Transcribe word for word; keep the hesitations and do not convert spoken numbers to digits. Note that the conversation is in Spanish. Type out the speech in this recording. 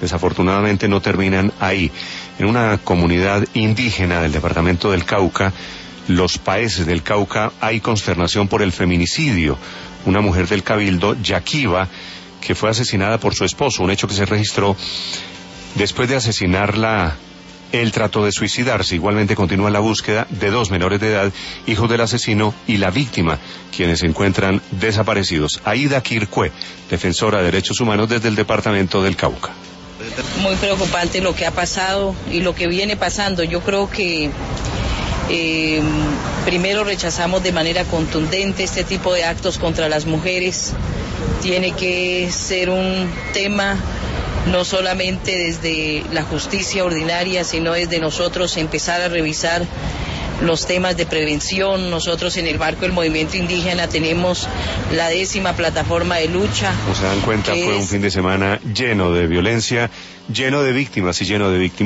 desafortunadamente no terminan ahí. En una comunidad indígena del departamento del Cauca, los Paeses del Cauca, hay consternación por el feminicidio. Una mujer del Cabildo, Yaquiba, que fue asesinada por su esposo, un hecho que se registró después de asesinarla. Él trató de suicidarse. Igualmente continúa la búsqueda de dos menores de edad, hijos del asesino y la víctima, quienes se encuentran desaparecidos. Aida Quircue, defensora de derechos humanos desde el departamento del Cauca. Muy preocupante lo que ha pasado y lo que viene pasando. Yo creo que eh, primero rechazamos de manera contundente este tipo de actos contra las mujeres. Tiene que ser un tema no solamente desde la justicia ordinaria, sino desde nosotros empezar a revisar los temas de prevención. Nosotros en el marco del movimiento indígena tenemos la décima plataforma de lucha. Como se dan cuenta, fue un fin de semana lleno de violencia, lleno de víctimas y lleno de víctimas.